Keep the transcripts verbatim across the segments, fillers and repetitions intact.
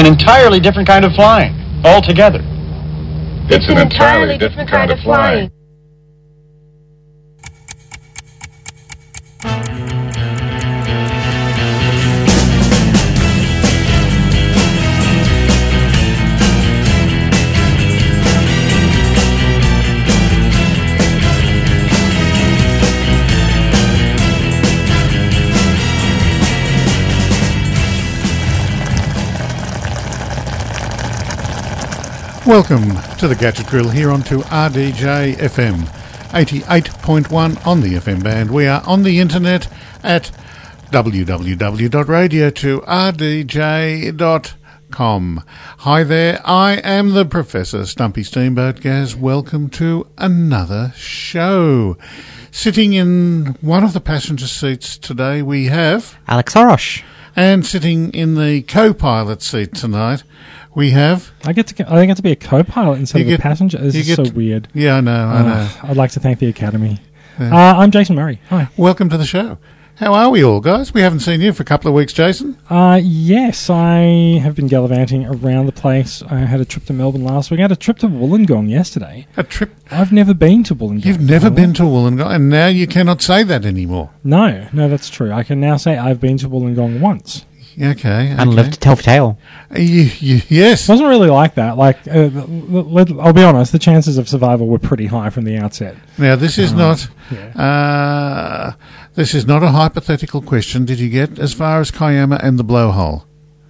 an entirely different kind of flying, altogether. It's an entirely different kind of flying. Welcome to the Gadget Grill here on to R D J F M, eighty-eight point one on the F M band. We are on the internet at w w w dot radio two r d j dot com. Hi there, I am the Professor Stumpy Steamboat Gaz. Welcome to another show. Sitting in one of the passenger seats today we have Alex Orosh. And sitting in the co-pilot seat tonight we have... I get to I get to be a co-pilot instead you of get, a passenger. This is so to, weird. Yeah, I know, I uh, know. I'd like to thank the Academy. Yeah. Uh, I'm Jason Murray. Hi. Welcome to the show. How are we all, guys? We haven't seen you for a couple of weeks, Jason. Uh, yes, I have been gallivanting around the place. I had a trip to Melbourne last week. I had a trip to Wollongong yesterday. A trip? I've never been to Wollongong. You've never been to Wollongong, and now you cannot say that anymore. No, no, that's true. I can now say I've been to Wollongong once. Okay. And okay. lived to tell for tale. You, you, yes. It wasn't really like that. Like, uh, let, I'll be honest, the chances of survival were pretty high from the outset. Now, this is um, not... Yeah. Uh, this is not a hypothetical question. Did you get as far as Kiama and the Blowhole?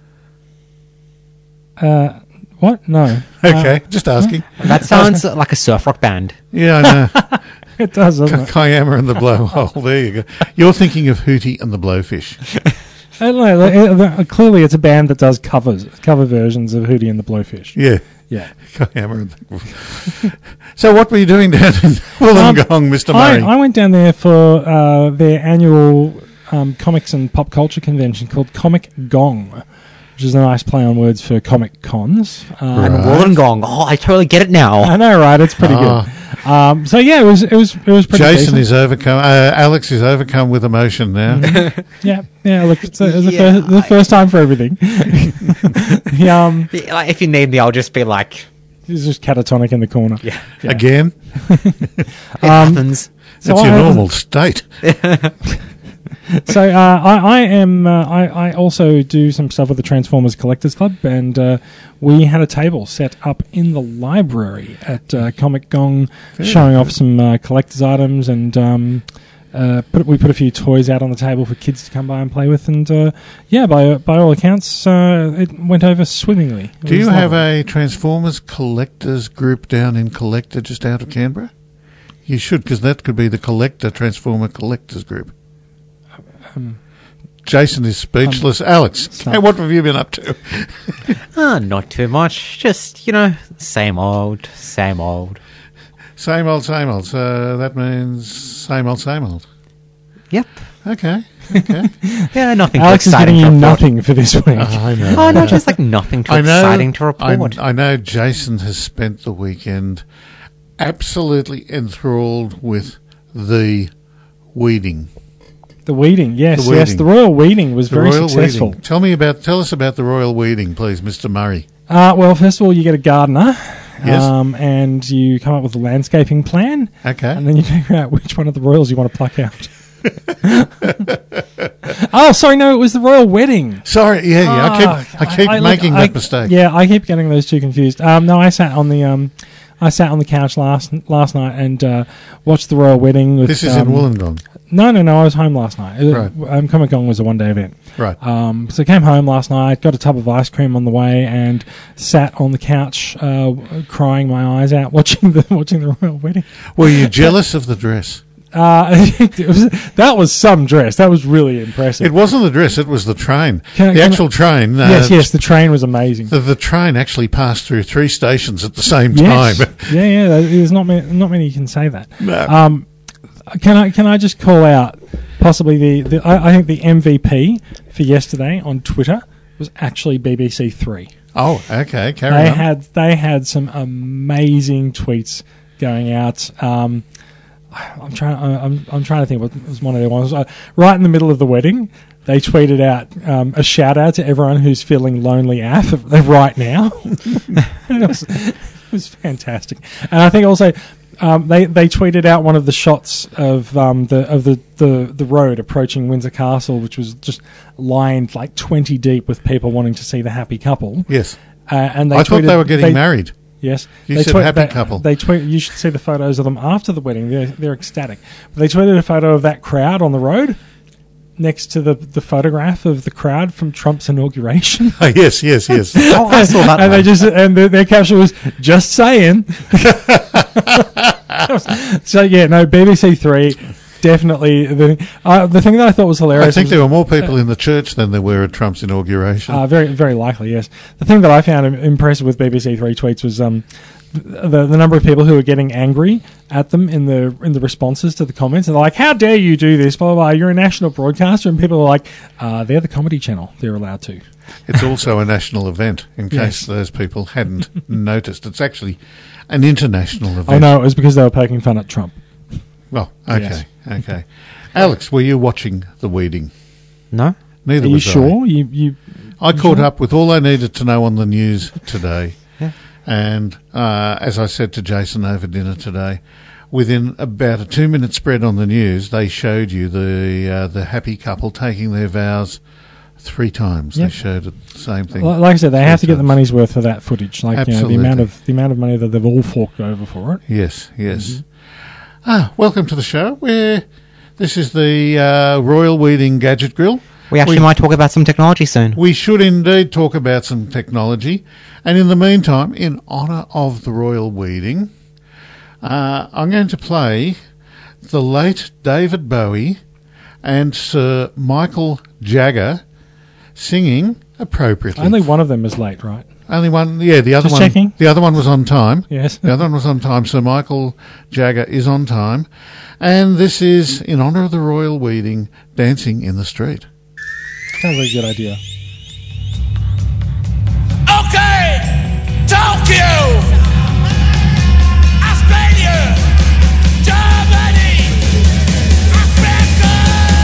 Uh, what? No. Okay, uh, just asking. That sounds like a surf rock band. Yeah, I know. It does, doesn't it? Kiama and the Blowhole. There you go. You're thinking of Hootie and the Blowfish. I don't know. Like, uh, clearly, it's a band that does covers, cover versions of Hootie and the Blowfish. Yeah. Yeah. Kiama and the... So what were you doing down in Wollongong, um, Mister Murray? I, I went down there for uh, their annual um, comics and pop culture convention called Comic Gong, which is a nice play on words for comic cons. Um, And Wollongong. Oh, I totally get it now. I know, right? It's pretty Oh. good. Um, so yeah, it was it was it was pretty. Jason decent. is overcome. Uh, Alex is overcome with emotion now. Yeah, yeah. Look, it's, a, it's Yeah, the, first, the first time for everything. yeah, um, Like, if you need me, I'll just be like, he's just catatonic in the corner. yeah, Yeah. Again, it Um, happens. So that's I your had- normal state. So uh, I, I am. Uh, I, I also do some stuff with the Transformers Collectors Club, and uh, we had a table set up in the library at uh, Comic Gong, Very showing good. off some uh, collectors' items, and um, uh, put, we put a few toys out on the table for kids to come by and play with. And uh, yeah, by by all accounts, uh, it went over swimmingly. It Do you was have lovely. a Transformers collectors group down in Collector just out of Canberra? You should, because that could be the Collector Transformer Collectors Group. Um, Jason is speechless. Alex, not- hey, what have you been up to? Ah, not too much. Just, you know, same old, same old. Same old, same old. So that means same old, same old. Yep. Okay, okay. Yeah, nothing too Alex is exciting giving to you report. nothing for this week. I know. Oh, no, just like nothing too I know, exciting to report. I, I know Jason has spent the weekend absolutely enthralled with the weeding. The weeding, yes, The yes. weeding. The royal weeding was The very royal successful. weeding. Tell me about. Tell us about the royal weeding, please, Mister Murray. Uh, well, first of all, you get a gardener, Yes. um, and you come up with a landscaping plan, Okay. and then you figure out which one of the royals you want to pluck out. Oh, sorry, no, it was the royal wedding. Sorry, yeah, yeah. I Ah, keep, I keep look, making I- that mistake. Yeah, I keep getting those two confused. Um, no, I sat on the um, I sat on the couch last last night and uh, watched the royal wedding. With, This is um, in Wollongong, No, no, no. I was home last night. Right. Um, Comic Gong was a one day event. right? Um, so I came home last night, got a tub of ice cream on the way, and sat on the couch, uh, crying my eyes out, watching the watching the royal wedding. Were you jealous of the dress? Uh, it was, that was some dress. That was really impressive. It wasn't the dress; it was the train. Can I- the can actual train. Uh, yes, yes. The train was amazing. The, the train actually passed through three stations at the same Yes. time. yeah, yeah. There's not many, not many can say that. No. Um, can I can I just call out possibly the, the I, I think the M V P for yesterday on Twitter was actually B B C Three. Oh, okay. Carry They on. had they had some amazing tweets going out. Um, I'm trying. I'm I'm trying to think what was one of their ones. Uh, right in the middle of the wedding, they tweeted out um, a shout out to everyone who's feeling lonely af right now. it, was, it was fantastic, and I think also um, they they tweeted out one of the shots of um, the of the, the, the road approaching Windsor Castle, which was just lined like twenty deep with people wanting to see the happy couple. Yes, uh, and they I thought tweeted, they were getting they, married. Yes, you they said tweet, happy they, couple. They tweet. You should see the photos of them after the wedding. They're they're ecstatic. But they tweeted a photo of that crowd on the road next to the, the photograph of the crowd from Trump's inauguration. Oh, yes, yes, yes. Oh, I saw that and one. they just and their, their caption was just saying. So yeah, no, B B C Three. Definitely. The, uh, the thing that I thought was hilarious... I think was, there were more people in the church than there were at Trump's inauguration. Uh, very very likely, yes. The thing that I found im- impressive with B B C Three tweets was um, the the number of people who were getting angry at them in the in the responses to the comments. And they're like, how dare you do this, blah, blah, blah. You're a national broadcaster. And people are like, uh, they're the Comedy Channel. They're allowed to. It's also a national event, in case Yes. those people hadn't noticed. It's actually an international event. Oh, no, it was because they were poking fun at Trump. Well, okay, Yes. okay. Alex, were you watching the weeding? No? Neither Are you was sure? You, you, I. I caught up with all I needed to know on the news today. Yeah. And uh, as I said to Jason over dinner today, within about a two-minute spread on the news, they showed you the uh, the happy couple taking their vows three times. Yeah. They showed it, the same thing. Li- like I said, they three have to get the times. money's worth for that footage. Like you know, the Absolutely. amount of the amount of money that they've all forked over for it. Yes, yes. Mm-hmm. Ah, welcome to the show. We're, this is the uh, Royal Weeding Gadget Grill. We actually We- might talk about some technology soon. We should indeed talk about some technology. And in the meantime, in honour of the Royal Weeding, uh, I'm going to play the late David Bowie and Sir Michael Jagger singing appropriately. Only one of them is late, right? Only one, yeah, the other Just one. checking. The other one was on time. Yes. The other one was on time. Sir Michael Jagger is on time. And this is in honour of the Royal Weeding, Dancing in the Street. Sounds like a good idea. Okay, Tokyo, Australia, Germany, America.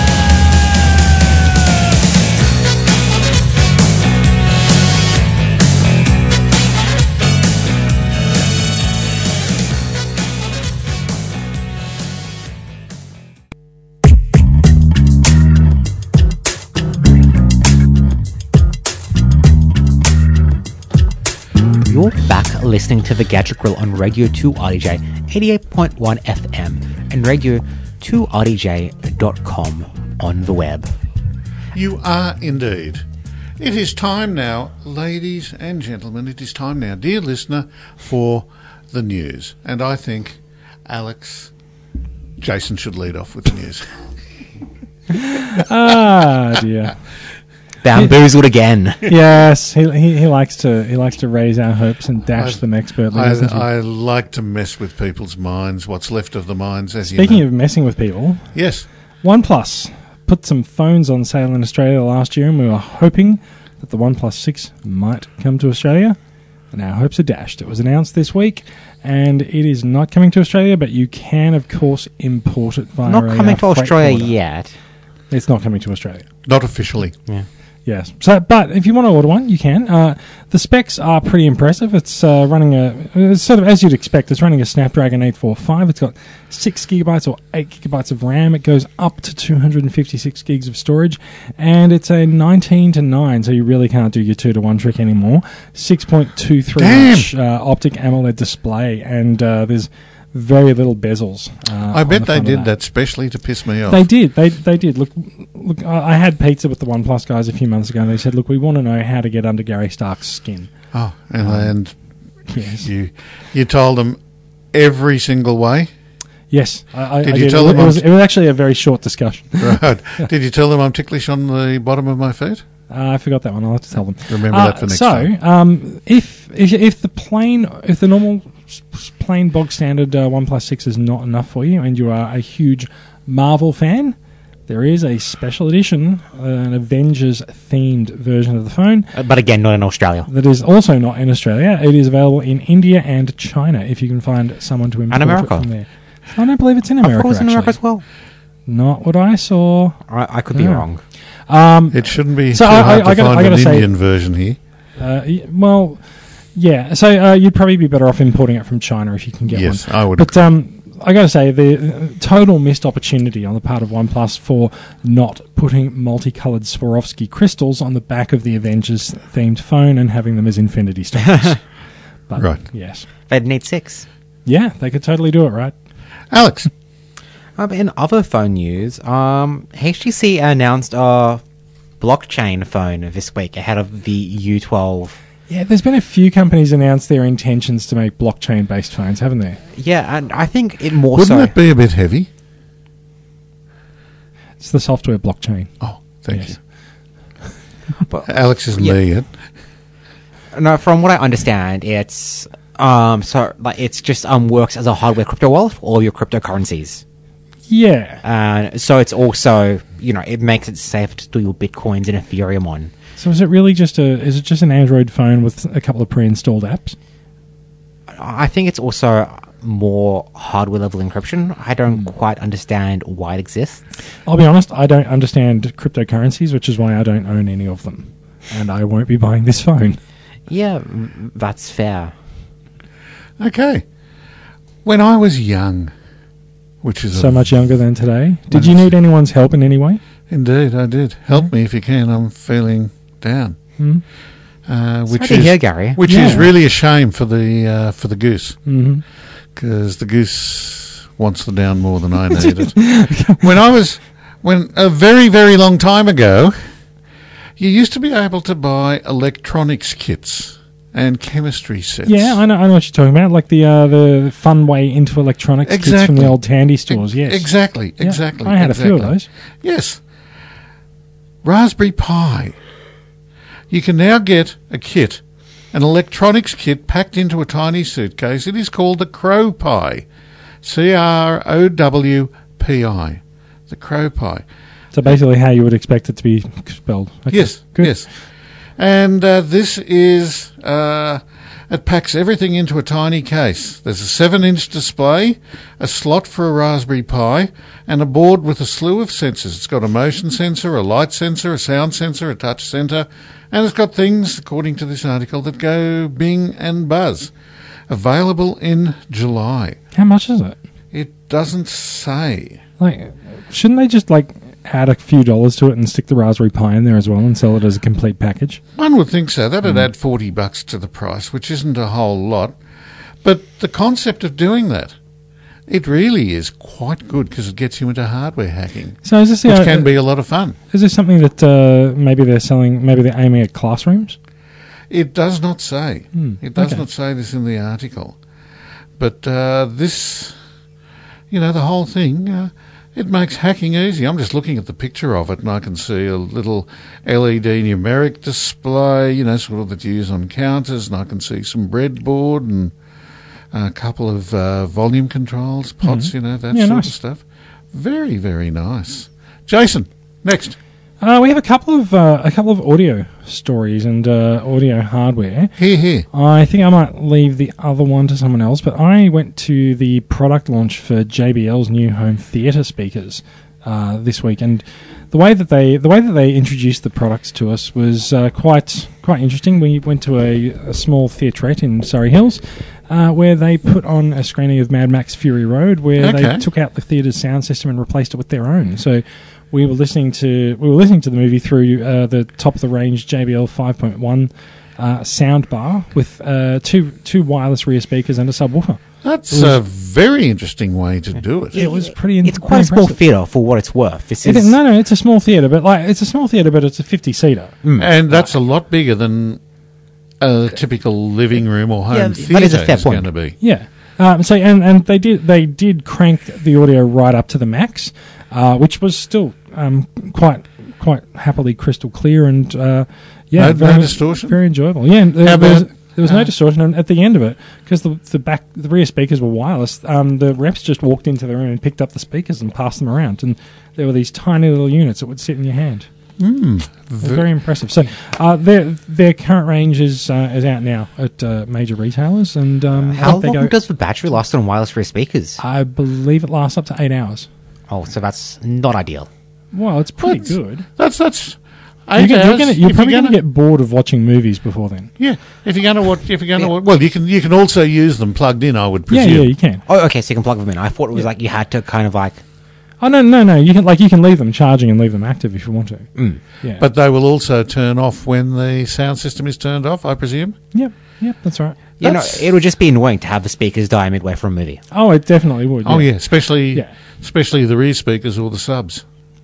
You're back listening to The Gadget Grill on Radio two R D J eighty-eight point one F M and radio two R D J dot com on the web. You are indeed. It is time now, ladies and gentlemen, it is time now, dear listener, for the news. And I think, Alex, Jason should lead off with the news. Ah, dear. Bamboozled again. Yes, he, he he likes to he likes to raise our hopes and dash I- them expertly. I, doesn't he? I like to mess with people's minds, what's left of the minds, as Speaking you know. of messing with people, Yes. OnePlus put some phones on sale in Australia last year, and we were hoping that the OnePlus six might come to Australia. And our hopes are dashed. It was announced this week, and it is not coming to Australia, but you can, of course, import it via Not a, coming uh, to freight Australia forwarder. yet. It's not coming to Australia. Not officially. Yeah. Yes. So, but if you want to order one, you can. Uh, the specs are pretty impressive. It's uh, running a, it's sort of as you'd expect. It's running a Snapdragon eight forty-five. It's got six gigabytes or eight gigabytes of RAM. It goes up to two hundred fifty-six gigs of storage, and it's a nineteen to nine. So you really can't do your two to one trick anymore. six point two three Damn. inch uh, optic AMOLED display, and uh, there's very little bezels. Uh, I on bet the they front of did that. that specially to piss me off. They did. They they did. Look, look. I I had pizza with the OnePlus guys a few months ago, and they said, "Look, we want to know how to get under Gary Stark's skin." Oh, and, Um, and Yes, you you told them every single way? yes. I, I, Did I you did. tell it, them it I'm- was it was actually a very short discussion. Right. Did you tell them I'm ticklish on the bottom of my feet? Uh, I forgot that one. I'll have to tell them. Remember Uh, that for next so, time. um, if, if if the plain, if the normal s- s- plain bog standard uh, OnePlus six is not enough for you, and you are a huge Marvel fan, there is a special edition, uh, an Avengers themed version of the phone. Uh, But again, not in Australia. That is also not in Australia. It is available in India and China if you can find someone to import America. it from there. I don't believe it's in I thought America. it was in actually. America as well. Not what I saw. I, I could be Yeah. wrong. Um, It shouldn't be So too I- hard I- to I gotta- find I gotta an say- Indian version here. uh, y- well, yeah. So uh, you'd probably be better off importing it from China if you can get Yes, one. I would But um, I got to say, the uh, total missed opportunity on the part of OnePlus for not putting multicolored Swarovski crystals on the back of the Avengers themed phone and having them as Infinity Stones. But, Right. Yes. They'd need six. Yeah, they could totally do it, right? Alex, Um, in other phone news, um, H T C announced a blockchain phone this week ahead of the U twelve. Yeah, there's been a few companies announce their intentions to make blockchain-based phones, haven't there? Yeah, and I think it more wouldn't so. that be a bit heavy? It's the software blockchain. Oh, thank Yes. but- you. Alex isn't Yeah. there yet. No, from what I understand, it's um, so like it's just um works as a hardware crypto wallet for all your cryptocurrencies. Yeah. And so it's also, you know, it makes it safe to store your bitcoins and Ethereum on. So is it really just a? Is it just an Android phone with a couple of pre-installed apps? I think it's also more hardware level encryption. I don't quite understand why it exists. I'll be honest, I don't understand cryptocurrencies, which is why I don't own any of them, and I won't be buying this phone. Yeah, mm, that's fair. Okay. When I was young, which is So a, much younger than today. Did you need anyone's help in any way? Indeed, I did. Help me if you can. I'm feeling down. Hmm? Uh, which Sorry to is hear, Gary. which is Yeah. really a shame for the uh, for the goose, Mm-hmm. because the goose wants the down more than I need it. When I was when a very very long time ago, you used to be able to buy electronics kits and chemistry sets. Yeah, I know. I know what you're talking about. Like the uh, the fun way into electronics kits from Exactly. the old Tandy stores. Yes, Exactly. Yeah, Exactly. I had a few of exactly. those. Yes. Raspberry Pi. You can now get a kit, an electronics kit packed into a tiny suitcase. It is called the Crow Pi. C R O W P I. The Crow Pi. So basically, how you would expect it to be spelled. Okay, Yes, good. yes. And uh, this is, uh, it packs everything into a tiny case. There's a seven-inch display, a slot for a Raspberry Pi, and a board with a slew of sensors. It's got a motion sensor, a light sensor, a sound sensor, a touch sensor, and it's got things, according to this article, that go bing and buzz. Available in July. How much is it? It doesn't say. Like, shouldn't they just like add a few dollars to it and stick the Raspberry Pi in there as well and sell it as a complete package? One would think so. That'd Hmm. add forty bucks to the price, which isn't a whole lot. But the concept of doing that, it really is quite good because it gets you into hardware hacking, So is this which uh, can be a lot of fun. Is this something that uh, maybe they're selling? Maybe they're aiming at classrooms? It does not say. Hmm, It does okay. not say this in the article. But uh, this, you know, the whole thing, uh, it makes hacking easy. I'm just looking at the picture of it and I can see a little L E D numeric display, you know, sort of that you use on counters, and I can see some breadboard and a couple of uh, volume controls, pots, you know, that Yeah, sort nice. of stuff. Very, very nice. Jason, next. Uh, we have a couple of uh, a couple of audio stories and uh, audio hardware. Here, here. I think I might leave the other one to someone else, but I went to the product launch for J B L's new home theatre speakers uh, this week, and the way that they the way that they introduced the products to us was uh, quite quite interesting. We went to a, a small theatrette in Surrey Hills, uh, where they put on a screening of Mad Max Fury Road, where Okay. they took out the theatre's sound system and replaced it with their own. So we were listening to we were listening to the movie through uh, the top of the range J B L five point one uh, sound bar with uh, two two wireless rear speakers and a subwoofer. That's It was- a very interesting way to do it. It was pretty. In, It's quite a pretty small impressive. theatre for what it's worth. This It is is, no, no, it's a small theatre, but like it's a small theatre, but it's a fifty seater. And that's a lot bigger than a typical living room or home Yeah, theatre that is a fair is point. going to be. Yeah. Um, so and, and they did they did crank the audio right up to the max, uh, which was still um, quite quite happily crystal clear and uh, yeah, No- no very, distortion? very enjoyable. Yeah, and there, How there was, about- there was no uh, distortion, and at the end of it, because the the back the rear speakers were wireless, um, the reps just walked into the room and picked up the speakers and passed them around, and there were these tiny little units that would sit in your hand. Mm, It was very impressive. So uh, their their current range is uh, is out now at uh, major retailers, and um, How they long go, does the battery last on wireless rear speakers? I believe it lasts up to eight hours. Oh, so that's not ideal. Well, it's pretty That's- good. That's that's. You're, eight gonna, you're, hours. gonna, you're If probably going to gonna- get bored of watching movies before then. Yeah, if you're going to watch, if you're going to Yeah. watch, well, you can you can also use them plugged in. I would Yeah, presume. yeah, you can. Oh, okay, so you can plug them in. I thought it was like you had to kind of like... Oh no, no, no! You can like you can leave them charging and leave them active if you want to. Mm. Yeah, But they will also turn off when the sound system is turned off, I presume. yep, yep, that's right. You know, That's- it would just be annoying to have the speakers die midway from a movie. Oh, it definitely would. Oh yeah, especially Yeah. especially the rear speakers or the subs.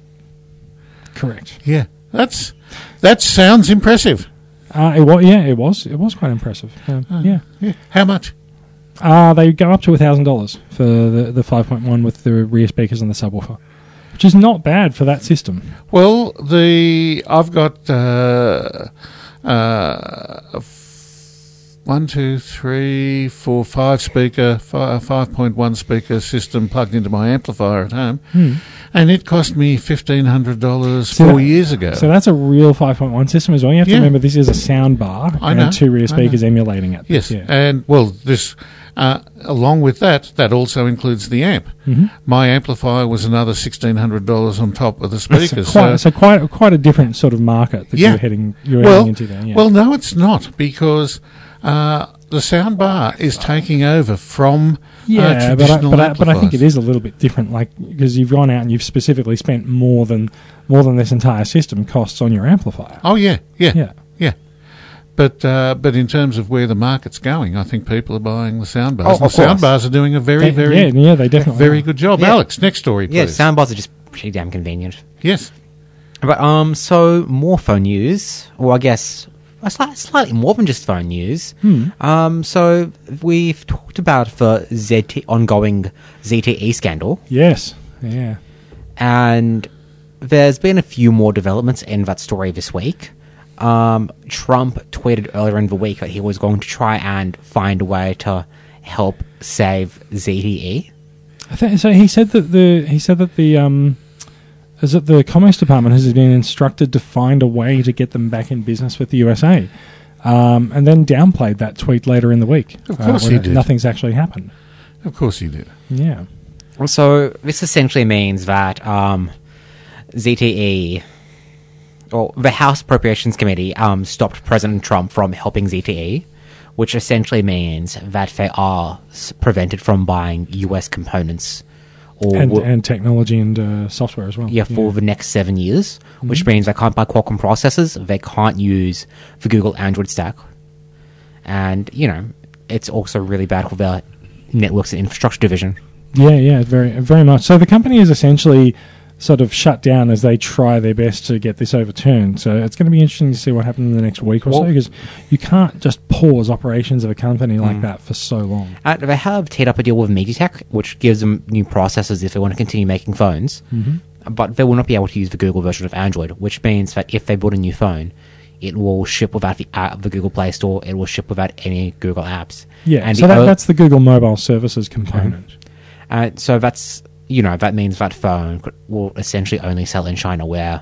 correct. Yeah, that's that sounds impressive. Uh, it was, yeah, it was, it was quite impressive. Um, yeah, Yeah, how much? uh, they go up to a thousand dollars for the the five point one with the rear speakers and the subwoofer, which is not bad for that system. Well, the I've got uh, uh, f- one, two, three, four, five speaker, five five point one speaker system plugged into my amplifier at home, and it cost me fifteen hundred dollars So four that- years ago. So that's a real five point one system as well. You have to Yeah. remember this is a sound bar I and know, two rear I speakers emulating it. yes, Yeah. and well, this uh, along with that, that also includes the amp. Mm-hmm. My amplifier was another sixteen hundred dollars on top of the So speakers. quite, so quite quite a different sort of market that Yeah. you're heading you're well, heading into there. Yeah. well, no, it's not because uh, the sound bar is taking over from yeah, uh, but I, traditional but, I, but I think amplifiers. it is a little bit different, like because you've gone out and you've specifically spent more than more than this entire system costs on your amplifier. Oh yeah, yeah, Yeah. yeah. But uh, but in terms of where the market's going, I think people are buying the sound bars. Oh, and the of sound course. bars are doing a very, They- very, yeah, yeah, they definitely very are. good job. Yeah. Alex, next story, please. Yeah, soundbars are just pretty damn convenient. Yes. But um, so more phone news, or I guess a sli- slightly more than just phone news. Hmm. Um, so we've talked about the Z T ongoing Z T E scandal, Yes, yeah. and there's been a few more developments in that story this week. Um, Trump tweeted earlier in the week that he was going to try and find a way to help save Z T E. I think, so he said that the he said that the um, is it the Commerce Department has been instructed to find a way to get them back in business with the U S A, um, and then downplayed that tweet later in the week. Of course when he it- did. Nothing's actually happened. Of course he did. Yeah. So this essentially means that um, Z T E, or the House Appropriations Committee, um, stopped President Trump from helping Z T E, which essentially means that they are s- prevented from buying U S components or And, w- and technology and uh, software as well. yeah, for the next seven years, which means they can't buy Qualcomm processors, they can't use the Google Android stack, and you know it's also really bad for their networks and infrastructure division. Yeah, yeah, very, very much. So the company is essentially sort of shut down as they try their best to get this overturned. So it's going to be interesting to see what happens in the next week or so, Well- because you can't just pause operations of a company Mm. like that for so long. Uh, they have teed up a deal with MediaTek, which gives them new processors if they want to continue making phones. Mm-hmm. But they will not be able to use the Google version of Android, which means that if they build a new phone, it will ship without the app, the Google Play Store. It will ship without any Google apps. Yeah, and so the that, o- that's the Google Mobile Services component. uh, so that's you know that means that phone could, will essentially only sell in China, where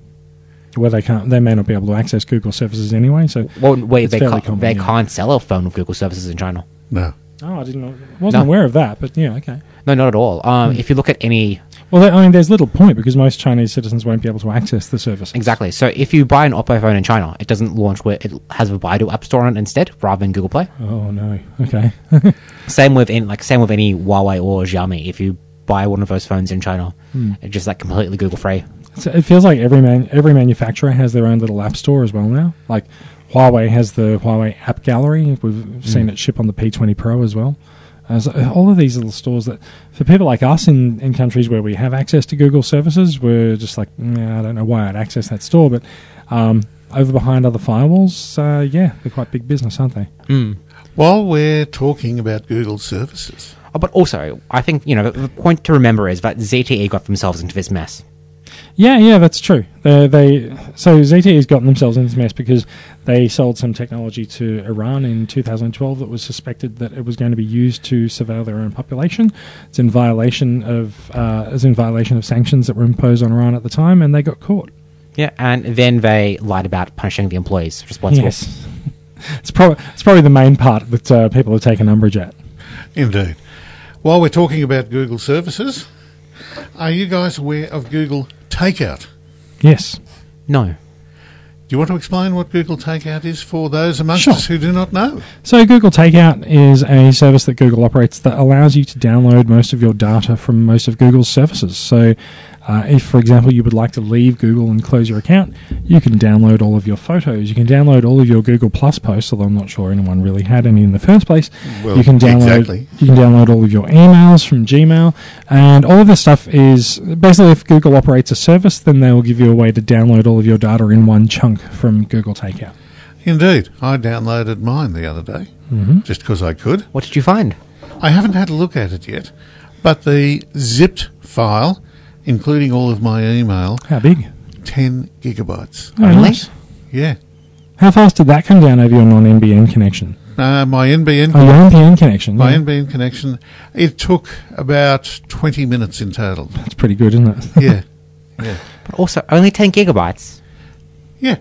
Where they can't, they may not be able to access Google services anyway. So, well, where It's they fairly can't, common, they yeah. can't sell a phone with Google services in China. No. oh, I didn't know, wasn't No. aware of that, but yeah, okay. No, not at all. Um, Hmm. If you look at any Well, I mean, there's little point because most Chinese citizens won't be able to access the service. exactly, so if you buy an Oppo phone in China, it doesn't launch where it has a Baidu app store on it instead, rather than Google Play. Oh no. Okay. Same with any, like same with any Huawei or Xiaomi. If you buy one of those phones in China, Hmm. it's just like completely Google free. So it feels like every man, every manufacturer has their own little app store as well now. Like Huawei has the Huawei App Gallery. We've seen it ship on the P twenty Pro as well. Uh, so all of these little stores that, for people like us in, in countries where we have access to Google services, we're just like, nah, I don't know why I'd access that store. But um, over behind other firewalls, uh, yeah, they're quite big business, aren't they? While we're talking about Google services, Oh, but also, I think you know the, the point to remember is that Z T E got themselves into this mess. Yeah, yeah, that's true. They, they so Z T E's gotten themselves in this mess because they sold some technology to Iran in two thousand twelve that was suspected that it was going to be used to surveil their own population. It's in violation of uh, is in violation of sanctions that were imposed on Iran at the time, and they got caught. Yeah, and then they lied about punishing the employees responsible. Yes, it's probably it's probably the main part that uh, people have taken umbrage at. indeed. While we're talking about Google services, are you guys aware of Google Takeout. Yes. No. Do you want to explain what Google Takeout is for those amongst Sure. us who do not know? So Google Takeout is a service that Google operates that allows you to download most of your data from most of Google's services. So uh, if, for example, you would like to leave Google and close your account, you can download all of your photos. You can download all of your Google Plus posts, although I'm not sure anyone really had any in the first place. Well, you can download exactly. You can download all of your emails from Gmail, and all of this stuff is basically, if Google operates a service, then they will give you a way to download all of your data in one chunk from Google Takeout. Indeed. I downloaded mine the other day, Mm-hmm. just because I could. What did you find? I haven't had a look at it yet, but the zipped file, including all of my email, How big? ten gigabytes. Oh, Only? nice. Yeah. How fast did that come down over your non-N B N connection? Uh, my N B N Oh, your N B N connection. my Yeah. N B N connection, it took about twenty minutes in total. That's pretty good, isn't it? Yeah. Yeah. But also, only ten gigabytes. Yeah.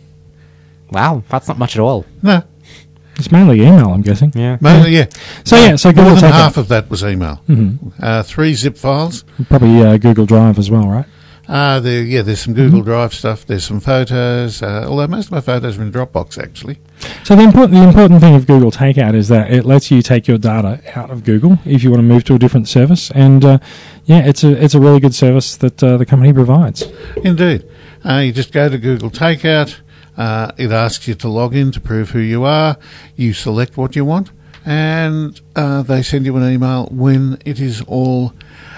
Wow, that's not much at all. No. It's mainly email, I'm guessing. Yeah. Mainly, yeah. So yeah, so More Google than Takeout. half of that was email. Mhm. Uh, three zip files. Probably uh, Google Drive as well, right? Uh, there, yeah, there's some Google Drive stuff. There's some photos, uh, although most of my photos are in Dropbox, actually. So the important the important thing of Google Takeout is that it lets you take your data out of Google if you want to move to a different service, and uh, yeah, it's a it's a really good service that uh, the company provides. Indeed. Uh, you just go to Google Takeout. Uh, it asks you to log in to prove who you are. You select what you want, and uh, they send you an email when it is all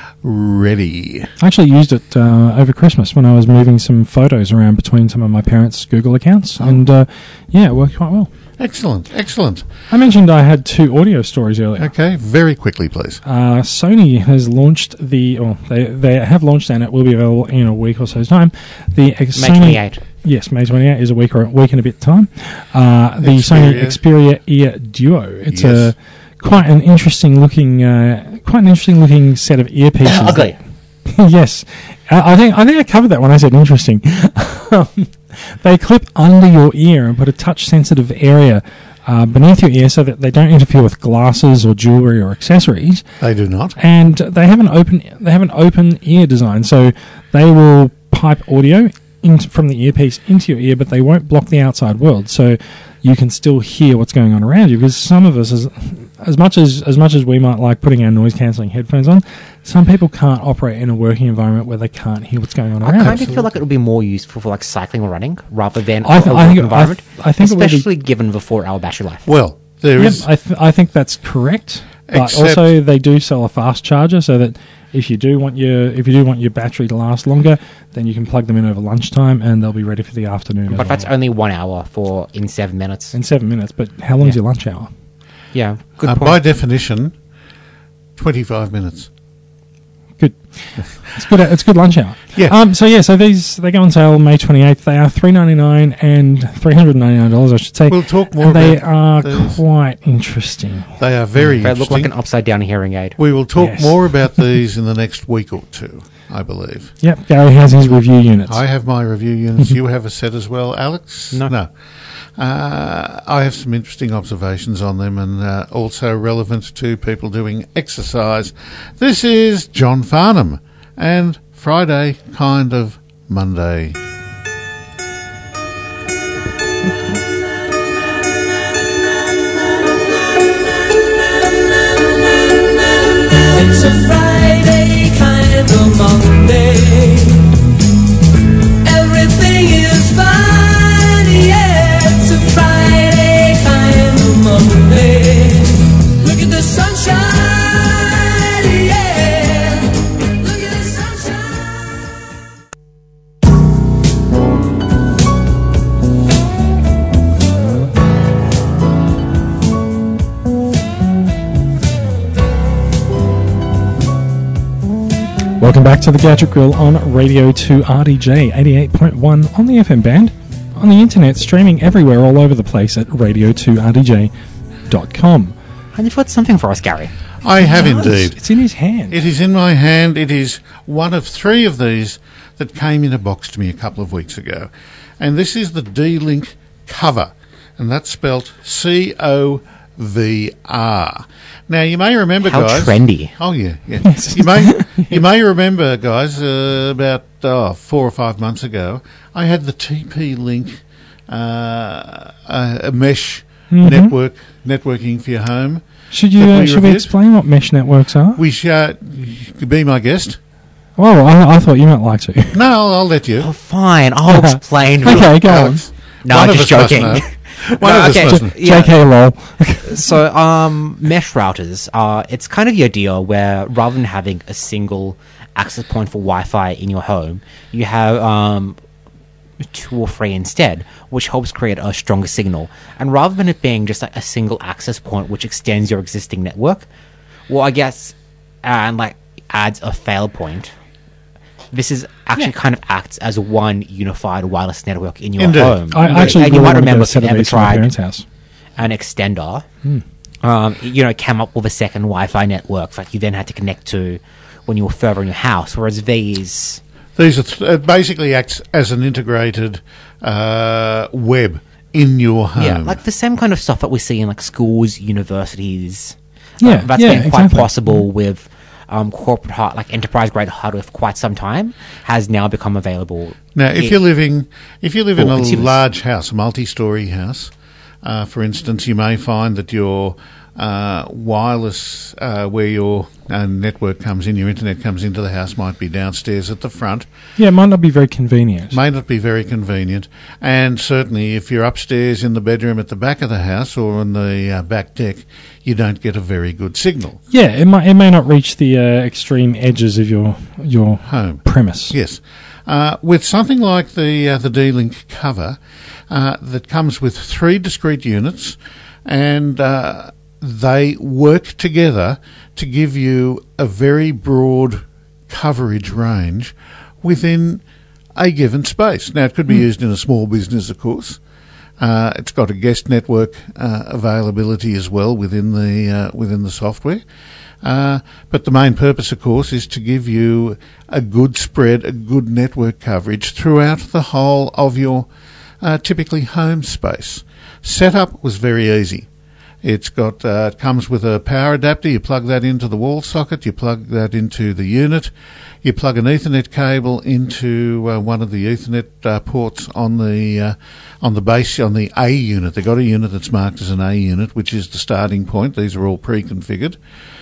ready. I actually used it uh, over Christmas when I was moving some photos around between some of my parents' Google accounts, Oh. and uh, yeah, it worked quite well. Excellent, excellent. I mentioned I had two audio stories earlier. Okay, very quickly, please. Uh, Sony has launched the, or they they have launched, and it will be available in a week or so's time. The ex- May Sony, twenty-eighth. Yes, May twenty-eighth is a week or a week and a bit time. Uh, the Sony Xperia Ear Duo. It's Yes. a quite an interesting looking, uh, quite an interesting looking set of earpieces. Ugly. Yes, I I think I think I covered that when I said interesting. Um, they clip under your ear and put a touch-sensitive area uh, beneath your ear so that they don't interfere with glasses or jewelry or accessories. They do not. And they have an open they have an open ear design, so they will pipe audio in, from the earpiece into your ear, but they won't block the outside world, so you can still hear what's going on around you. Because some of us, as as much as as much as we might like putting our noise cancelling headphones on, some people can't operate in a working environment where they can't hear what's going on I around. kind of feel like it would be more useful for like cycling or running rather than I a th- work I think- I environment, th- I think it would be- especially given the four-hour battery life. Well, there Yep, is. I, th- I think that's correct. But Except- also, they do sell a fast charger, so that if you do want your if you do want your battery to last longer, then you can plug them in over lunchtime, and they'll be ready for the afternoon. But as that's well. only one hour for in seven minutes. in seven minutes. But how long's Yeah. your lunch hour? Yeah, good Uh, point. by definition, twenty-five minutes. Good. It's good. It's good lunch hour. Yeah. Um. So yeah. So these they go on sale May twenty eighth. They are three ninety nine and three hundred ninety nine dollars. I should say. We'll talk more And they about are these. quite interesting. They are very They look interesting. like an upside-down hearing aid. We will talk Yes. more about these in the next week or two, I believe. Yep. Gary has his review units. I have my review units. You have a set as well, Alex? No. No. Uh, I have some interesting observations on them and uh, also relevant to people doing exercise. This is John Farnham and Friday Kind of Monday. It's a Friday kind of Monday. Everything is fine, yeah. It's a Friday kind of Monday. Look at the sunshine, yeah. Look at the sunshine. Welcome back to the Gadget Grill on Radio two R D J eighty-eight point one on the F M band, on the internet, streaming everywhere all over the place at radio two r d j dot com. And you've got something for us, Gary. I have It does. indeed. It's in his hand. It is in my hand. It is one of three of these that came in a box to me a couple of weeks ago. And this is the D-Link cover. And that's spelt C O V R. Now, you may remember, How guys... trendy. Oh, yeah, yeah. you may you may remember, guys, uh, about oh, four or five months ago, I had the T P-Link uh, uh, a mesh Mhm. network networking for your home. Should you that uh, we should we reviewed. explain what mesh networks are? We shall... You could be my guest. Oh, I, I thought you might like to. No, I'll, I'll let you. Oh, fine. I'll explain. Okay, go on. Alex, No, one I'm of just us must joking. know. One No, of us okay, must just- know. Yeah. J K lol. So, um, mesh routers are, it's kind of the idea where rather than having a single access point for Wi-Fi in your home, you have, um, two or three instead, which helps create a stronger signal. And rather than it being just like a single access point which extends your existing network, well, I guess, and like adds a fail point, this is actually Yeah. kind of acts as one unified wireless network in your Indeed. home. I actually and you really might wanna get remember a set if of you ever these from my tried parents' house. an extender, um, you know, came up with a second Wi-Fi network that you then had to connect to when you were further in your house. Whereas these, These are th- it basically acts as an integrated uh, web in your home. yeah, like the same kind of stuff that we see in like schools, universities. Yeah, uh, that's yeah, been quite exactly. possible with um, corporate, hard, like enterprise-grade hardware for quite some time. Has now become available. Now, if i- you're living, if you live in For a consumers. large house, a multi-story house, uh, for instance, you may find that your uh, wireless, uh, where your uh, network comes in, your internet comes into the house, might be downstairs at the front. Yeah, it might not be very convenient. May not be very convenient, and certainly if you're upstairs in the bedroom at the back of the house or on the uh, back deck, you don't get a very good signal. Yeah, it might it may not reach the uh, extreme edges of your your Home. premise. Yes. Uh, with something like the uh, the D-Link cover uh, that comes with three discrete units, and uh, they work together to give you a very broad coverage range within a given space. Now, it could be used in a small business, of course. Uh, it's got a guest network uh, availability as well within the uh, within the software. Uh, but the main purpose, of course, is to give you a good spread, a good network coverage throughout the whole of your uh, typically home space. Setup was very easy. It's got uh, it comes with a power adapter. You plug that into the wall socket. You plug that into the unit. You plug an Ethernet cable into uh, one of the Ethernet uh, ports on the uh, on the base on the A unit. They've got a unit that's marked as an A unit, which is the starting point. These are all pre-configured.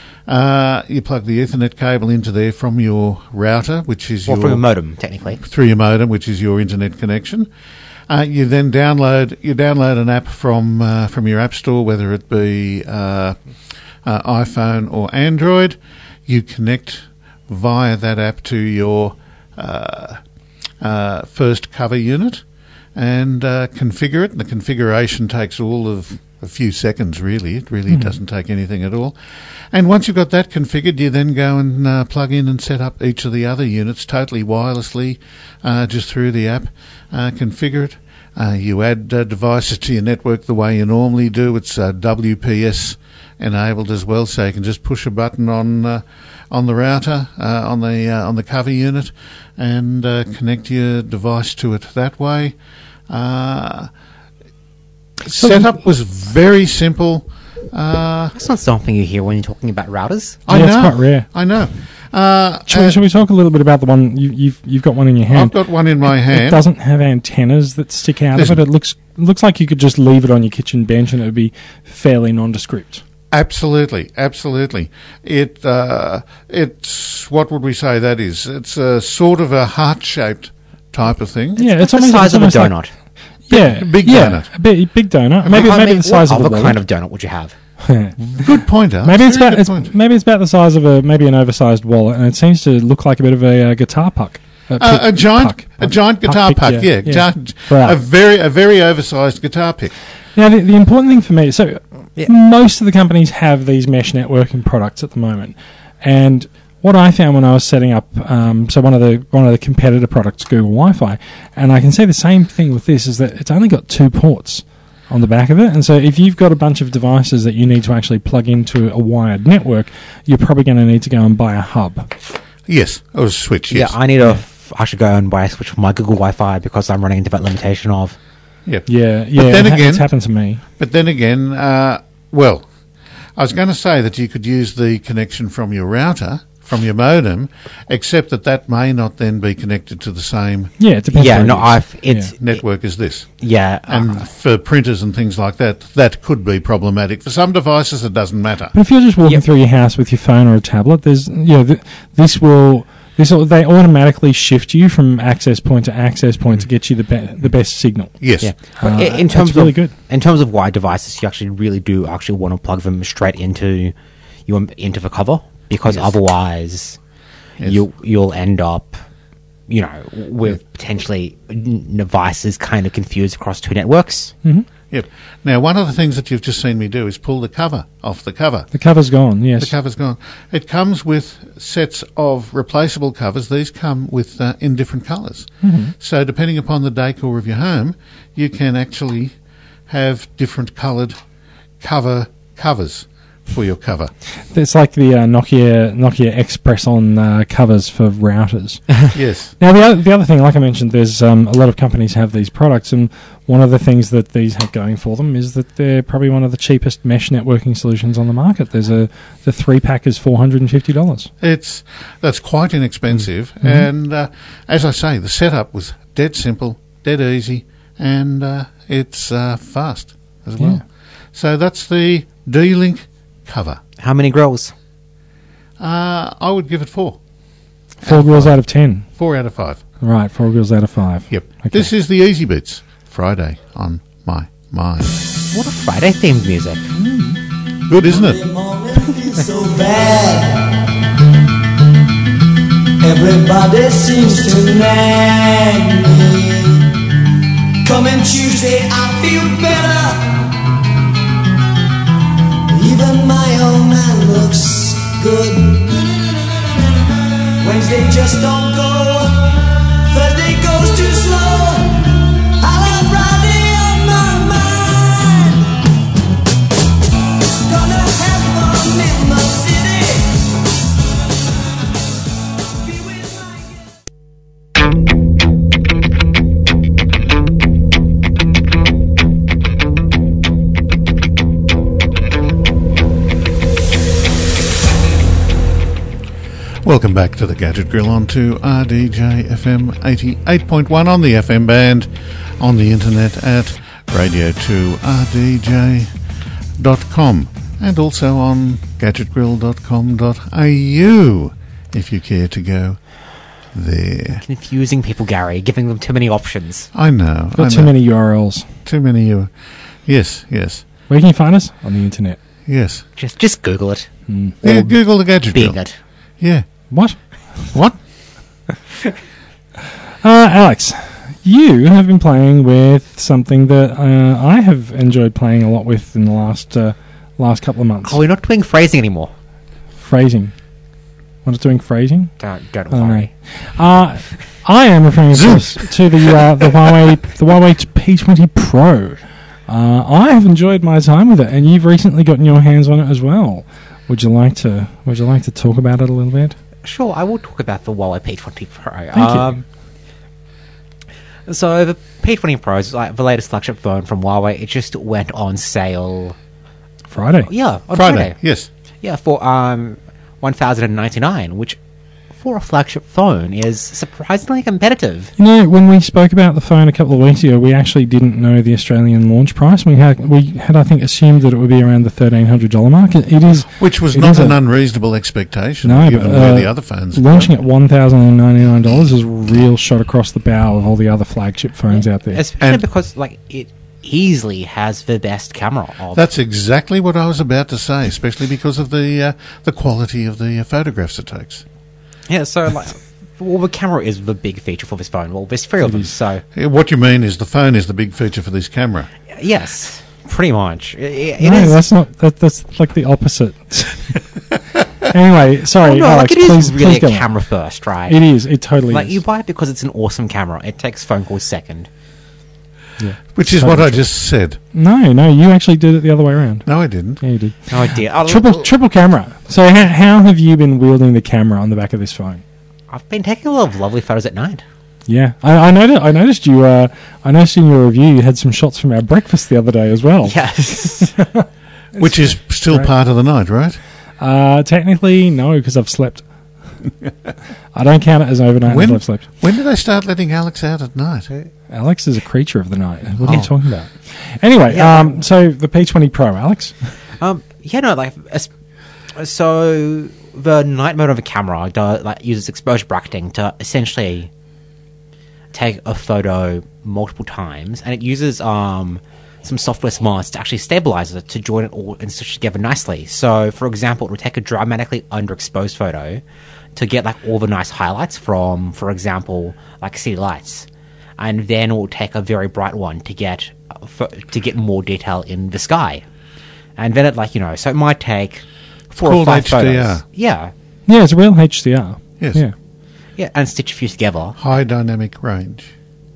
Uh, you plug the Ethernet cable into there from your router, which is or your from a modem, technically. through your modem, which is your internet connection. Uh, you then download you download an app from uh, from your app store, whether it be uh, uh, iPhone or Android. You connect via that app to your uh, uh, first cover unit and uh, configure it. And the configuration takes all of a few seconds, really. It really Mhm. doesn't take anything at all. And once you've got that configured, you then go and uh, plug in and set up each of the other units totally wirelessly, uh, just through the app. Uh, configure it. Uh, you add uh, devices to your network the way you normally do. It's uh, W P S enabled as well, so you can just push a button on uh, on the router uh, on the uh, on the cover unit and uh, connect your device to it that way. Uh, setup was very simple. Uh, That's not something you hear when you're talking about routers. I Yeah, it's know. quite rare. I know. Uh, Shall, we, uh, shall we talk a little bit about the one you, you've you've got one in your I've hand? got one in my It hand. doesn't have antennas that stick out Listen. of it. It looks looks like you could just leave it on your kitchen bench and it would be fairly nondescript. Absolutely, absolutely. It uh, it's what would we say that is? It's a sort of a heart-shaped type of thing. Yeah, it's the almost size it's of a almost like- donut. yeah, big yeah, donut. a big, big donut. Maybe I maybe mean, the size what of a other wallet. kind of donut would you have? Good pointer. Maybe it's Very about good it's, point. maybe it's about the size of a maybe an oversized wallet, and it seems to look like a bit of a uh, guitar puck. A, Uh, pick- a giant, puck. a giant Puck guitar pick, puck. Yeah, giant, Right. a very, a very oversized guitar pick. Now, the, the important thing for me, so Yeah. most of the companies have these mesh networking products at the moment, and what I found when I was setting up, um, so one of the one of the competitor products, Google Wi-Fi, and I can see the same thing with this, is that it's only got two ports on the back of it, and so if you've got a bunch of devices that you need to actually plug into a wired network, you're probably going to need to go and buy a hub. Yes, or a switch. Yes. Yeah, I need a. F- I should go and buy a switch for my Google Wi-Fi because I'm running into that limitation of. Yep. Yeah, yeah, then it ha- again- it's happened to me. But then again, uh, well, I was going to say that you could use the connection from your router, from your modem, except that that may not then be connected to the same Yeah, it depends. Yeah, where it no, is. I've it's Yeah. network as this. yeah. And uh, for printers and things like that, that could be problematic. For some devices, it doesn't matter. But if you're just walking Yep. through your house with your phone or a tablet, there's you know th- this will this will, they automatically shift you from access point to access point to get you the be- the best signal. Yes. yeah. Uh, But i- in that's terms really of good. in terms of wide devices, you actually really do actually want to plug them straight into your into the cover, because otherwise Yes. you you'll end up, you know, with potentially n- devices kind of confused across two networks. Yep. Now, one of the things that you've just seen me do is pull the cover off the cover. The cover's gone. Yes. The cover's gone. It comes with sets of replaceable covers. These come with uh, in different colors. So depending upon the decor of your home, you can actually have different colored cover covers for your cover. It's like the uh, Nokia Nokia Express on uh, covers for routers. Yes. Now, the other, the other thing, like I mentioned, there's um, a lot of companies have these products, and one of the things that these have going for them is that they're probably one of the cheapest mesh networking solutions on the market. There's a the three pack is four hundred and fifty dollars. It's that's quite inexpensive, and uh, as I say, the setup was dead simple, dead easy, and uh, it's uh, fast as well. Yeah. So that's the D-Link cover. How many grills? Uh, I would give it four, Four grills out of ten. four out of five. Right, four grills out of five. Yep. Okay. This is the Easy Beats Friday on my mind. What a Friday themed music. Good, isn't it? Monday morning feels so bad. Everybody seems to nag me. Coming Tuesday, I feel better. Even my old man looks good. Wednesday just don't go. Thursday goes too slow. I'll have Friday on my mind. Gonna have fun in the city. Be with my Welcome back to the Gadget Grill on to R D J F M eighty-eight point one on the F M band, on the internet at radio two r d j dot com, and also on gadget grill dot com dot a u if you care to go there. Confusing people, Gary, giving them too many options. I know. I Got too know. many U R Ls. Too many. Uh, yes, yes, Where can you find us? On the internet. yes. Just just Google it. Yeah, Google the Gadget Being Grill. it. Yeah. What? What? Uh, Alex, you have been playing with something that uh, I have enjoyed playing a lot with in the last uh, last couple of months. Oh, we're not doing phrasing anymore. Phrasing. What is doing phrasing? Don't don't I don't worry. know. Uh, I am referring, of course, to the uh, the Huawei the Huawei P twenty Pro. Uh, I have enjoyed my time with it, and you've recently gotten your hands on it as well. Would you like to Would you like to talk about it a little bit? Sure, I will talk about the Huawei P twenty Pro. Thank um, you. So the P twenty Pro is like the latest flagship phone from Huawei. It just went on sale. Friday. Yeah, on Friday. Friday. Yes. Yeah, for um one thousand ninety nine, which for a flagship phone is surprisingly competitive. You know, when we spoke about the phone a couple of weeks ago, we actually didn't know the Australian launch price. We had, we had, I think, assumed that it would be around the thirteen hundred dollars mark. It, it is, Which was it not is an a- unreasonable expectation, No, given but, where uh, the other phones are launching going. at one thousand ninety-nine dollars is a real shot across the bow of all the other flagship phones out there. Especially And- because like it easily has the best camera of That's exactly what I was about to say, especially because of the uh, the quality of the uh, photographs it takes. Yeah, so like well the camera is the big feature for this phone. Well there's three of them, so Uh, What you mean is the phone is the big feature for this camera. yes. Pretty much. It, it no, is that's not. That, that's like the opposite. Anyway, sorry, Oh, no, Alex. like it is please, really please a go on. camera first, right? It is. It totally Like is. you buy it because it's an awesome camera. It takes phone calls second. yeah. Which is Totally what I true. just said. No, no, you actually did it the other way around. No, I didn't. Yeah, you did. Oh dear. Oh, Triple triple camera. So how, how have you been wielding the camera on the back of this phone? I've been taking a lot of lovely photos at night. Yeah, I, I noticed. I noticed you. Uh, I noticed in your review you had some shots from our breakfast the other day as well. Yes. Which is still Great. part of the night, right? Uh, technically, no, because I've slept. I don't count it as overnight When- until I've slept. When did they start letting Alex out at night? Alex is a creature of the night. What are Oh. you talking about? Anyway, Yeah. um, so the P twenty Pro, Alex. Um, yeah, no, like, as- so the night mode of a camera does, like, uses exposure bracketing to essentially take a photo multiple times, and it uses um some software smarts to actually stabilize it to join it all and stitch together nicely. So, for example, it will take a dramatically underexposed photo to get like all the nice highlights from, for example, like city lights, and then it will take a very bright one to get uh, pho- to get more detail in the sky, and then it like you know, so it might take four Called or five H D R. photos. Yeah, Yeah, it's a real H D R. Yes. Yeah. yeah, and stitch a few together. High dynamic range.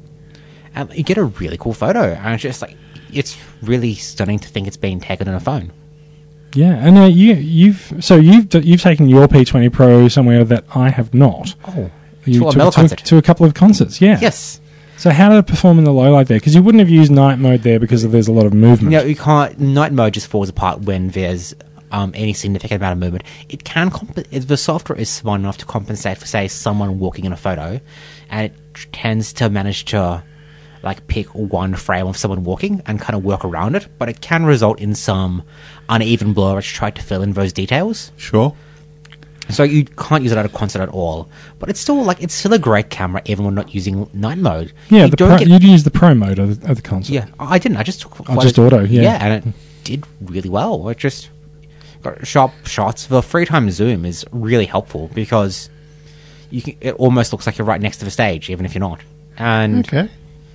And you get a really cool photo, and it's just like it's really stunning to think it's being taken on a phone. Yeah, and uh, you, you've so you've d- you've taken your P twenty Pro somewhere that I have not. Oh, You to a took metal it to, concert. to a couple of concerts, yeah. Yes. So how did it perform in the low light there? Because you wouldn't have used night mode there because there's a lot of movement. No, you can't. Night mode just falls apart when there's um, any significant amount of movement. It can. Comp- if the software is smart enough to compensate for, say, someone walking in a photo, and it t- tends to manage to like pick one frame of someone walking and kind of work around it. But it can result in some uneven blur which try to fill in those details. Sure. So you can't use it at a concert at all. But it's still like it's still a great camera even when not using night mode. Yeah, you the don't pro, get- you'd use the Pro mode of the, of the concert. Yeah, I didn't. I just took Oh, just auto, yeah. yeah, and it did really well. It just got sharp shots. The free time zoom is really helpful because you can. It almost looks like you're right next to the stage, even if you're not. And Okay.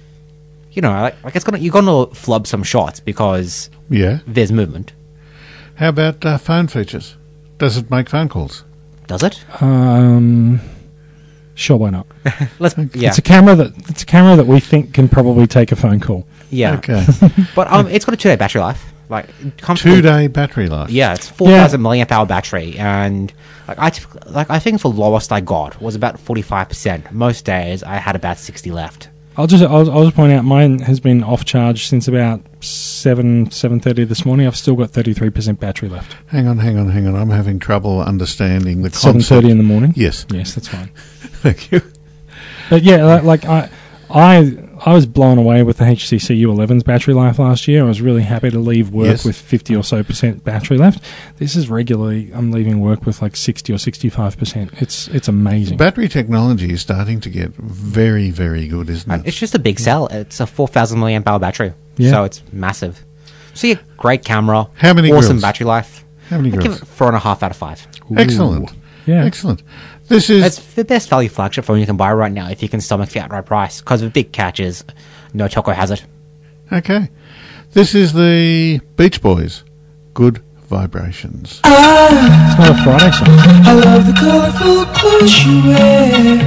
you know, like, like it's gonna you're gonna flub some shots because Yeah. there's movement. How about uh, phone features? Does it make phone calls? Does it? Um, sure, why not? Let's. Yeah, It's a camera that it's a camera that we think can probably take a phone call. yeah. Okay. But um, it's got a two day battery life. Like it comes Two with- day battery life. Yeah, it's four thousand milliamp hour battery, and like I, typ- like I think the lowest I got was about forty five percent. Most days I had about sixty left. I'll just I'll, I'll just point out mine has been off charge since about seven seven thirty this morning. I've still got thirty three percent battery left. Hang on, hang on, hang on. I'm having trouble understanding the Seven concept. thirty in the morning. Yes. Yes, that's fine. Thank you. But yeah, like, like I, I, I was blown away with the H T C U eleven's battery life last year. I was really happy to leave work Yes. with fifty or so percent battery left. This is regularly, I'm leaving work with like sixty or sixty-five percent. It's it's amazing. Battery technology is starting to get very, very good, isn't And it? it's just a big cell. It's a four thousand milliamp hour battery, Yeah. so it's massive. So yeah, great camera. How many awesome grills? battery life. How many I give grills? it four and a half out of five. Excellent. Yeah. Excellent. This is It's the best value flagship phone you can buy right now if you can stomach the outright price. Because the big catch is no telco has it. okay. This is the Beach Boys. Good Vibrations. It's not a Friday song. I love the colorful clothes you wear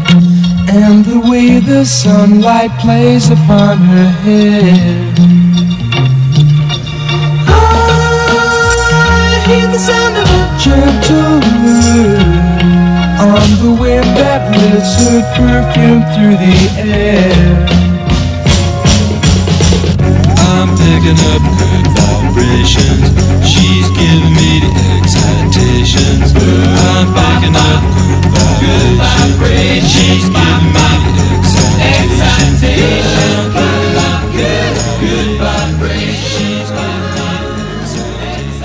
and the way the sunlight plays upon her hair. I hear the sound of a gentle word on the wind that lifts her perfume through the air. I'm picking up good vibrations. She's giving me the excitations. I'm picking up good vibrations. She's giving me the excitations. I'm picking up good, good vibrations. She's giving me the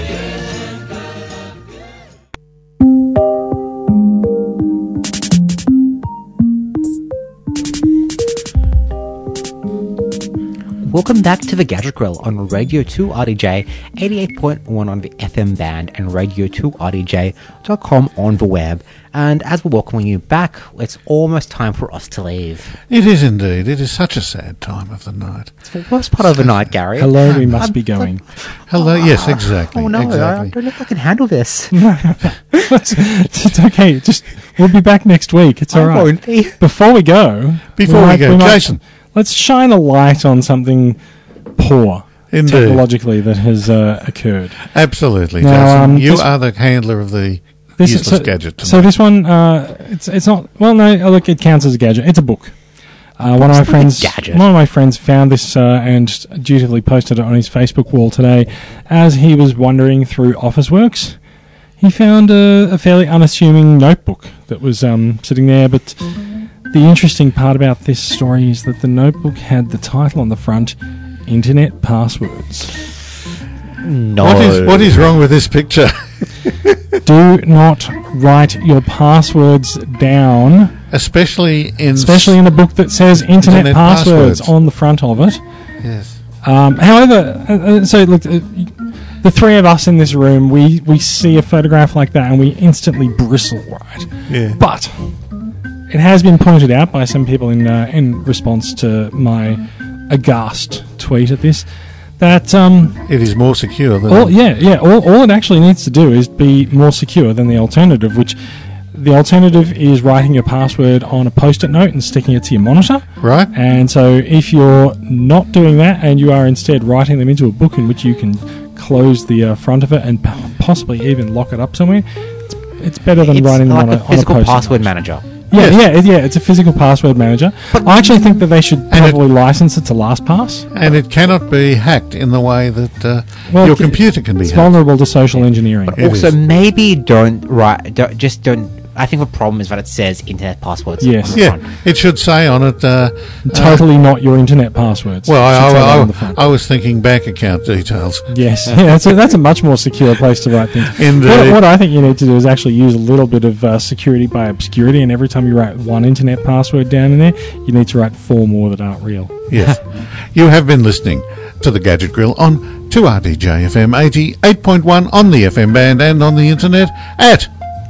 Welcome back to the Gadget Grill on Radio two R D J, eighty-eight point one on the F M band and radio two R D J dot com on the web. And as we're welcoming you back, it's almost time for us to leave. It is indeed. It is such a sad time of the night. It's the worst part of the night, Gary. Hello, we must I'm be going. Hello. Yes, exactly. Oh no, I exactly. don't know if I can handle this. it's, it's okay. Just we'll be back next week. It's all I right. won't be. Before we go, Before we might- go, might- Jason. let's shine a light on something poor Indeed. technologically that has uh, occurred. Absolutely, Now, Jason. um, you this- are the handler of the This useless so, gadget. So tonight. this one, uh, it's it's not. Well, no. Look, it counts as a gadget. It's a book. Uh, one of my friends, gadget. one of my friends found this uh, and dutifully posted it on his Facebook wall today. As he was wandering through Officeworks, he found a, a fairly unassuming notebook that was um, sitting there. But the interesting part about this story is that the notebook had the title on the front, "Internet Passwords." No. What is what is wrong with this picture? Do not write your passwords down, Especially in especially in a book that says Internet, Internet passwords, passwords. on the front of it. yes. Um, however, uh, uh, so look, uh, the three of us in this room, we, we see a photograph like that and we instantly bristle, right? Yeah. But it has been pointed out by some people in uh, in response to my aghast tweet at this that um, It is more secure than all, yeah, yeah, all, all it actually needs to do is be more secure than the alternative, which the alternative is writing your password on a post-it note and sticking it to your monitor. right. And so if you're not doing that and you are instead writing them into a book in which you can close the uh, front of it and p- possibly even lock it up somewhere, it's, it's better than It's writing them like on a, a on physical a post-it password note. manager. Yeah, Yes. yeah, it- yeah, it's a physical password manager. I actually think that they should probably license it to LastPass. And it cannot be hacked in the way that uh, Well, your it- computer can be It's hacked. vulnerable to social engineering. It Also, is. maybe don't write. Don't, just don't. I think the problem is that it says internet passwords. Yes. on the Yeah, front. it should say on it. Uh, Totally not your internet passwords. well, Should say that I, on the I, front. I, I was thinking bank account details. Yes, yeah, so that's a much more secure place to write things. Indeed. What, what I think you need to do is actually use a little bit of uh, security by obscurity, and every time you write one internet password down in there, you need to write four more that aren't real. Yes. You have been listening to the Gadget Grill on two R D J F M eighty-eight point one on the F M band and on the internet at.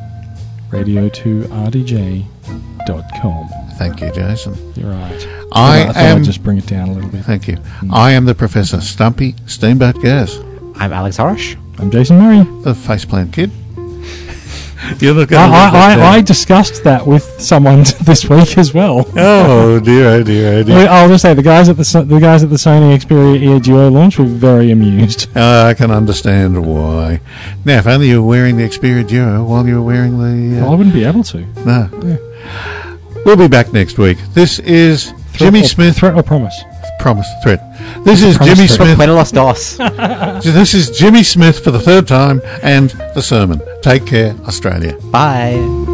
radio two r d j dot com. Thank you, Jason. You're right. I thought am- I'd just bring it down a little bit. Thank you. I am the Professor Stumpy Steamboat Gaz, I'm Alex Horish. I'm Jason Murray. the faceplant kid. You're not I, going to I, I, I discussed that with someone this week as well. Oh dear! Oh dear! Oh dear! I'll just say the guys at the So- the guys at the Sony Xperia Ear Duo launch were very amused. Uh, I can understand why. Now, if only you were wearing the Xperia Duo while you were wearing the. Well, I Uh, wouldn't be able to. no. We'll be back next week. This is Jimmy Threat or- Smith. Threat or promise? Promise. Threat. This is Promise Jimmy threat. Smith. Buenos los dos. This is Jimmy Smith for the third time and the sermon. Take care, Australia. Bye.